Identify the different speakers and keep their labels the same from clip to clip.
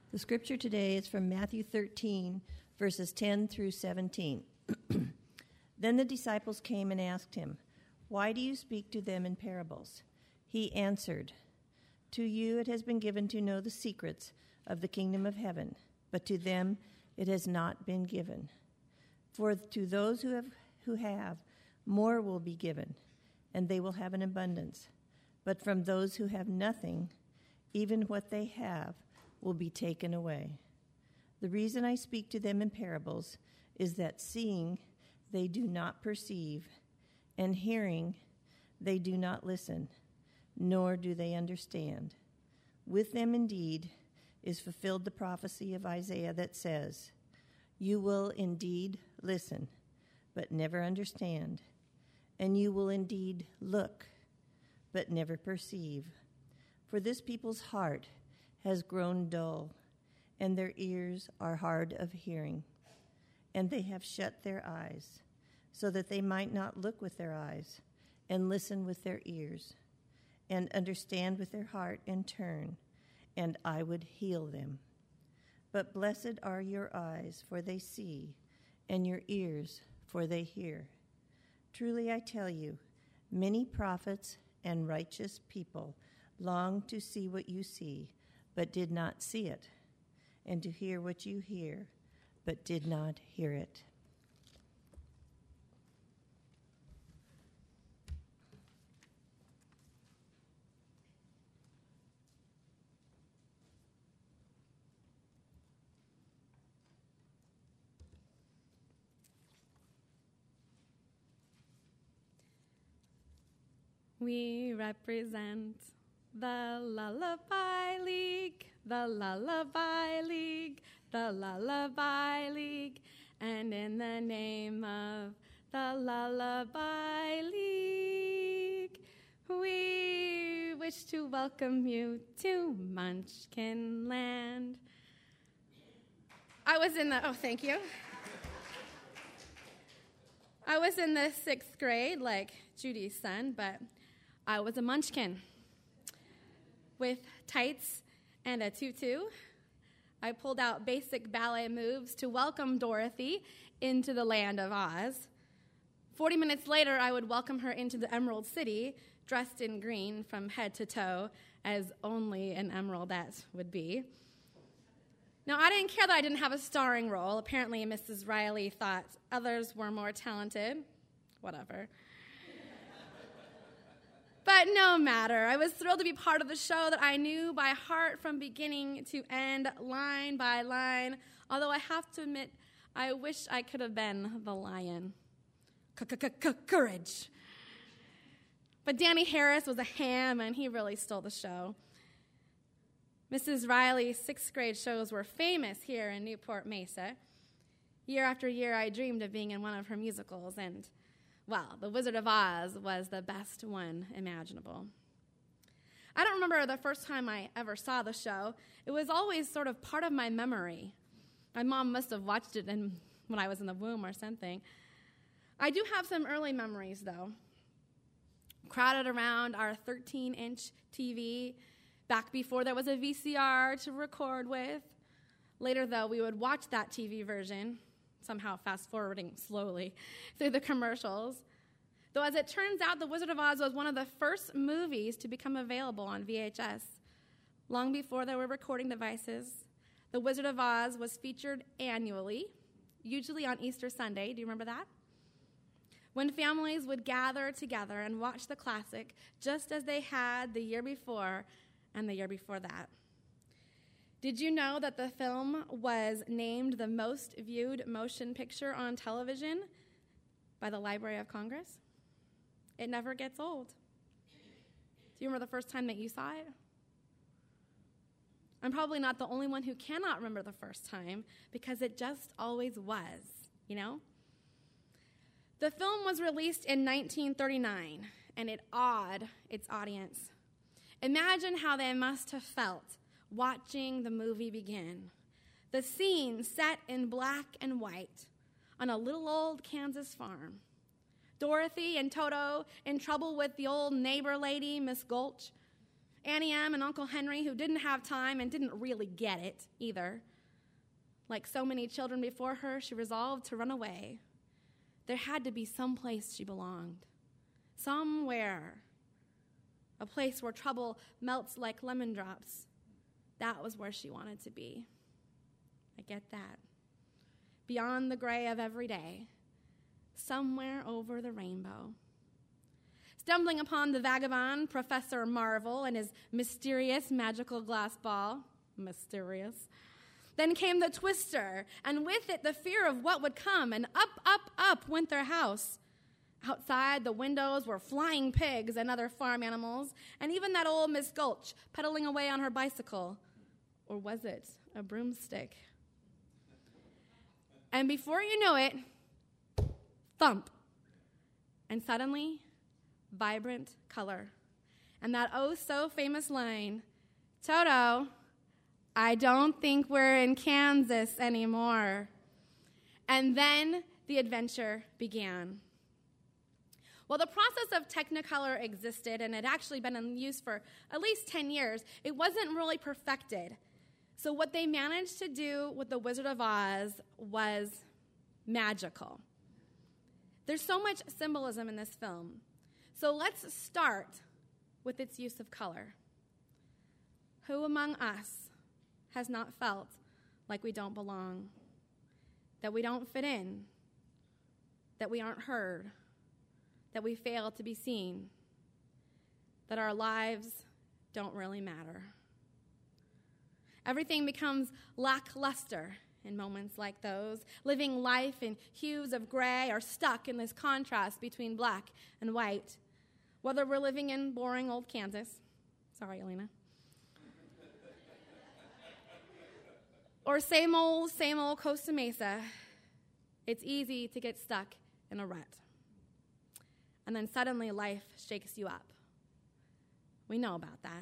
Speaker 1: The scripture today is from Matthew 13, verses 10 through 17. Then the disciples came and asked him, "Why do you speak to them in parables?" He answered, "To you it has been given to know the secrets of the kingdom of heaven, but to them it has not been given. For to those who have, more will be given, and they will have an abundance. But from those who have nothing, even what they have will be taken away. The reason I speak to them in parables is that seeing they do not perceive, and hearing they do not listen, nor do they understand. With them indeed is fulfilled the prophecy of Isaiah that says, 'You will indeed listen, but never understand, and you will indeed look, but never perceive. For this people's heart has grown dull, and their ears are hard of hearing, and they have shut their eyes, so that they might not look with their eyes, and listen with their ears, and understand with their heart, and turn, and I would heal them. But blessed are your eyes, for they see, and your ears, for they hear. Truly I tell you, many prophets and righteous people longed to see what you see, but did not see it, and to hear what you hear, but did not hear it."
Speaker 2: We represent the Lullaby League, the Lullaby League, the Lullaby League, and in the name of the Lullaby League, we wish to welcome you to Munchkin Land. Thank you. I was in the 6th grade, like Judy's son, but I was a munchkin. With tights and a tutu, I pulled out basic ballet moves to welcome Dorothy into the land of Oz. 40 minutes later, I would welcome her into the Emerald City, dressed in green from head to toe, as only an emeraldette would be. Now, I didn't care that I didn't have a starring role. Apparently, Mrs. Riley thought others were more talented. Whatever. But no matter. I was thrilled to be part of the show that I knew by heart from beginning to end, line by line. Although I have to admit, I wish I could have been the lion. Courage. But Danny Harris was a ham, and he really stole the show. Mrs. Riley's 6th grade shows were famous here in Newport Mesa. Year after year, I dreamed of being in one of her musicals, and well, The Wizard of Oz was the best one imaginable. I don't remember the first time I ever saw the show. It was always sort of part of my memory. My mom must have watched it when I was in the womb or something. I do have some early memories, though. Crowded around our 13-inch TV, back before there was a VCR to record with. Later, though, we would watch that TV version, somehow fast-forwarding slowly through the commercials. Though, as it turns out, The Wizard of Oz was one of the first movies to become available on VHS. Long before there were recording devices, The Wizard of Oz was featured annually, usually on Easter Sunday. Do you remember that? When families would gather together and watch the classic, just as they had the year before and the year before that. Did you know that the film was named the most viewed motion picture on television by the Library of Congress? It never gets old. Do you remember the first time that you saw it? I'm probably not the only one who cannot remember the first time, because it just always was, you know? The film was released in 1939, and it awed its audience. Imagine how they must have felt watching the movie begin. The scene set in black and white on a little old Kansas farm. Dorothy and Toto in trouble with the old neighbor lady, Miss Gulch. Annie M. and Uncle Henry, who didn't have time and didn't really get it either. Like so many children before her, she resolved to run away. There had to be some place she belonged. Somewhere. A place where trouble melts like lemon drops. That was where she wanted to be. I get that. Beyond the gray of every day. Somewhere over the rainbow. Stumbling upon the vagabond, Professor Marvel, and his mysterious magical glass ball. Mysterious. Then came the twister, and with it the fear of what would come, and up, up, up went their house. Outside the windows were flying pigs and other farm animals, and even that old Miss Gulch pedaling away on her bicycle. Or was it a broomstick? And before you know it, thump. And suddenly, vibrant color. And that oh-so-famous line, Toto, I don't think we're in Kansas anymore. And then the adventure began. Well, the process of Technicolor existed and had actually been in use for at least 10 years. It wasn't really perfected. So what they managed to do with The Wizard of Oz was magical. There's so much symbolism in this film. So let's start with its use of color. Who among us has not felt like we don't belong, that we don't fit in, that we aren't heard, that we fail to be seen, that our lives don't really matter? Everything becomes lackluster in moments like those. Living life in hues of gray or stuck in this contrast between black and white. Whether we're living in boring old Kansas, sorry, Elena, or same old Costa Mesa, it's easy to get stuck in a rut. And then suddenly life shakes you up. We know about that.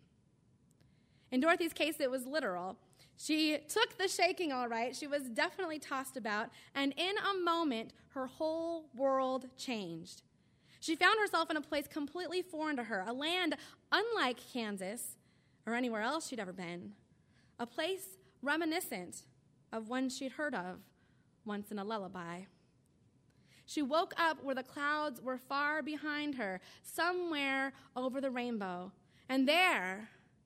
Speaker 2: In Dorothy's case, it was literal. She took the shaking all right. She was definitely tossed about. And in a moment, her whole world changed. She found herself in a place completely foreign to her, a land unlike Kansas or anywhere else she'd ever been, a place reminiscent of one she'd heard of once in a lullaby. She woke up where the clouds were far behind her, somewhere over the rainbow. And there,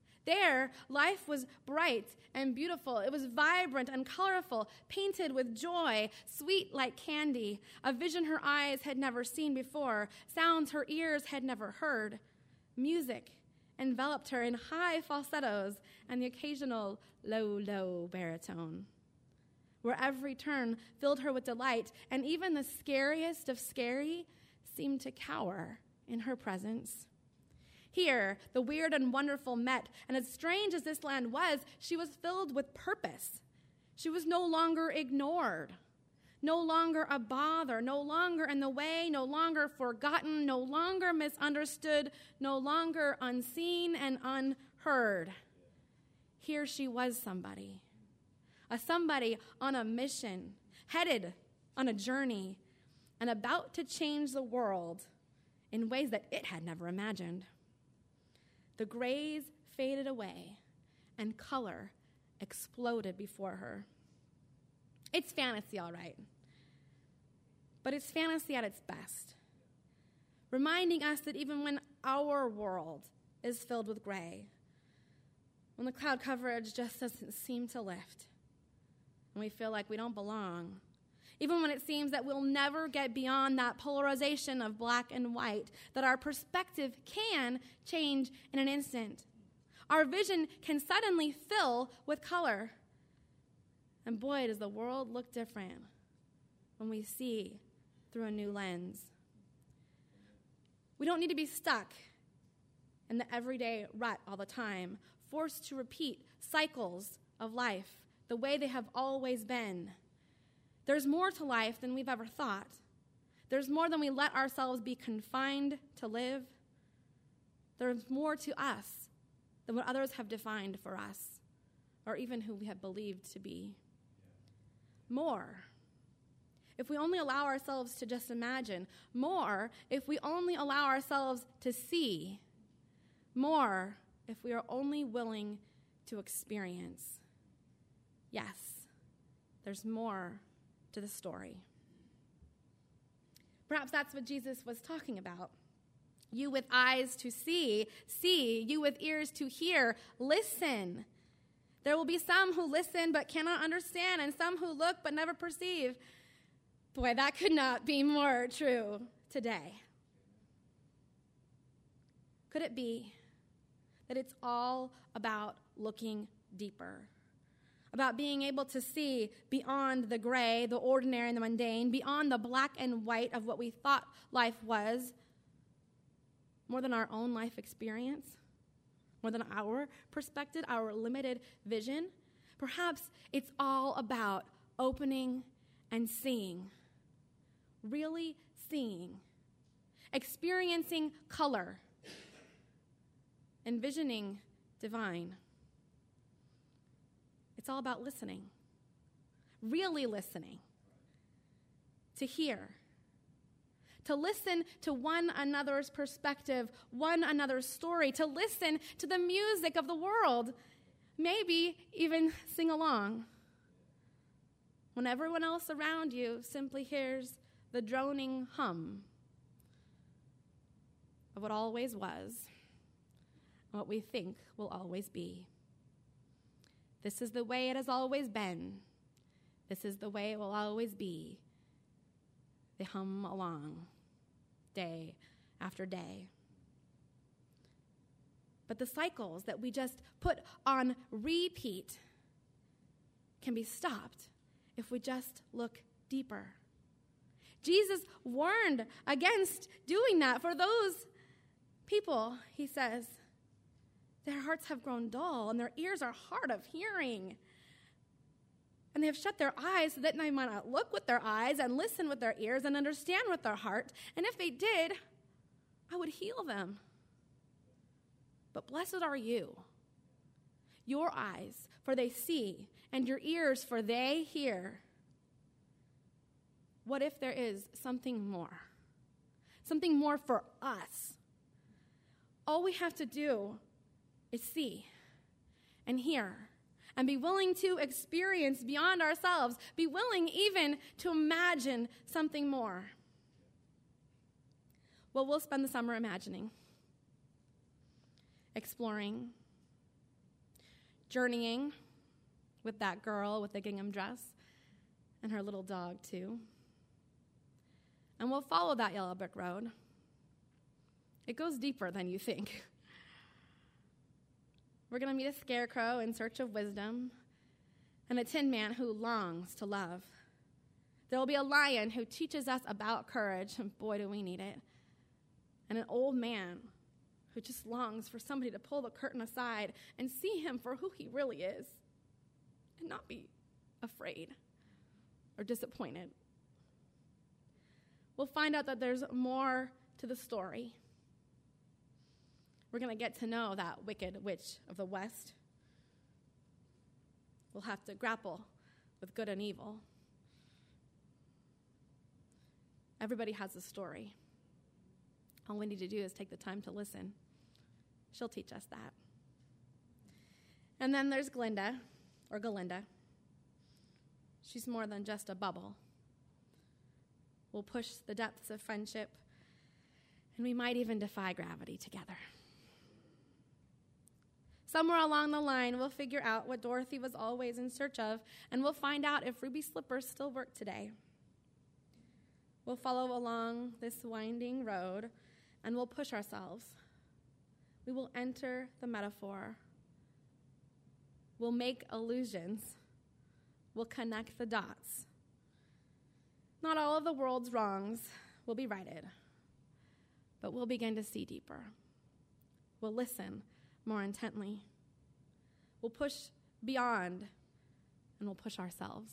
Speaker 2: life was bright and beautiful. It was vibrant and colorful, painted with joy, sweet like candy, a vision her eyes had never seen before, sounds her ears had never heard. Music enveloped her in high falsettos and the occasional low, low baritone, where every turn filled her with delight, and even the scariest of scary seemed to cower in her presence. Here, the weird and wonderful met, and as strange as this land was, she was filled with purpose. She was no longer ignored, no longer a bother, no longer in the way, no longer forgotten, no longer misunderstood, no longer unseen and unheard. Here she was somebody, a somebody on a mission, headed on a journey, and about to change the world in ways that it had never imagined. The grays faded away, and color exploded before her. It's fantasy, all right, but it's fantasy at its best, reminding us that even when our world is filled with gray, when the cloud coverage just doesn't seem to lift, and we feel like we don't belong, even when it seems that we'll never get beyond that polarization of black and white, that our perspective can change in an instant. Our vision can suddenly fill with color. And boy, does the world look different when we see through a new lens. We don't need to be stuck in the everyday rut all the time, forced to repeat cycles of life the way they have always been. There's more to life than we've ever thought. There's more than we let ourselves be confined to live. There's more to us than what others have defined for us, or even who we have believed to be. More, if we only allow ourselves to just imagine. More, if we only allow ourselves to see. More, if we are only willing to experience. Yes, there's more to the story. Perhaps that's what Jesus was talking about. You with eyes to see, see. You with ears to hear, listen. There will be some who listen but cannot understand, and some who look but never perceive. Boy, that could not be more true today. Could it be that it's all about looking deeper? About being able to see beyond the gray, the ordinary, and the mundane, beyond the black and white of what we thought life was, more than our own life experience, more than our perspective, our limited vision. Perhaps it's all about opening and seeing, really seeing, experiencing color, envisioning divine. It's all about listening, really listening, to hear, to listen to one another's perspective, one another's story, to listen to the music of the world, maybe even sing along. When everyone else around you simply hears the droning hum of what always was, and what we think will always be. This is the way it has always been. This is the way it will always be. They hum along, day after day. But the cycles that we just put on repeat can be stopped if we just look deeper. Jesus warned against doing that for those people, he says. Their hearts have grown dull, and their ears are hard of hearing. And they have shut their eyes so that they might not look with their eyes and listen with their ears and understand with their heart. And if they did, I would heal them. But blessed are you, your eyes, for they see, and your ears, for they hear. What if there is something more? Something more for us? All we have to do is see and hear and be willing to experience beyond ourselves, be willing even to imagine something more. Well, we'll spend the summer imagining, exploring, journeying with that girl with the gingham dress and her little dog too. And we'll follow that yellow brick road. It goes deeper than you think. We're going to meet a scarecrow in search of wisdom and a tin man who longs to love. There will be a lion who teaches us about courage, and boy, do we need it. And an old man who just longs for somebody to pull the curtain aside and see him for who he really is and not be afraid or disappointed. We'll find out that there's more to the story. We're going to get to know that wicked witch of the West. We'll have to grapple with good and evil. Everybody has a story. All we need to do is take the time to listen. She'll teach us that. And then there's Glinda, or Galinda. She's more than just a bubble. We'll push the depths of friendship, and we might even defy gravity together. Somewhere along the line, we'll figure out what Dorothy was always in search of, and we'll find out if ruby slippers still work today. We'll follow along this winding road, and we'll push ourselves. We will enter the metaphor. We'll make allusions. We'll connect the dots. Not all of the world's wrongs will be righted, but we'll begin to see deeper. We'll listen more intently. We'll push beyond, and we'll push ourselves.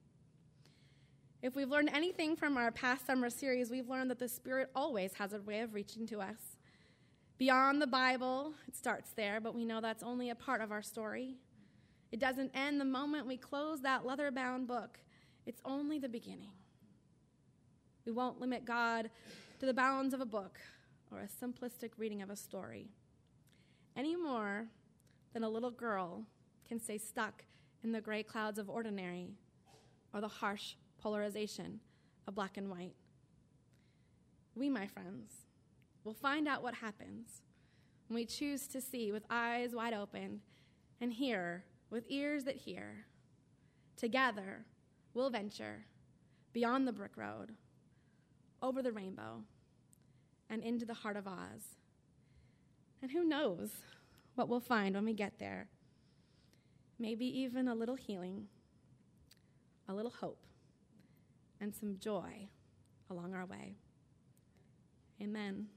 Speaker 2: If we've learned anything from our past summer series, we've learned that the Spirit always has a way of reaching to us. Beyond the Bible, it starts there, but we know that's only a part of our story. It doesn't end the moment we close that leather-bound book. It's only the beginning. We won't limit God to the bounds of a book or a simplistic reading of a story. any more than a little girl can stay stuck in the gray clouds of ordinary or the harsh polarization of black and white. We, my friends, will find out what happens when we choose to see with eyes wide open and hear with ears that hear. Together, we'll venture beyond the brick road, over the rainbow, and into the heart of Oz. And who knows what we'll find when we get there? Maybe even a little healing, a little hope, and some joy along our way. Amen.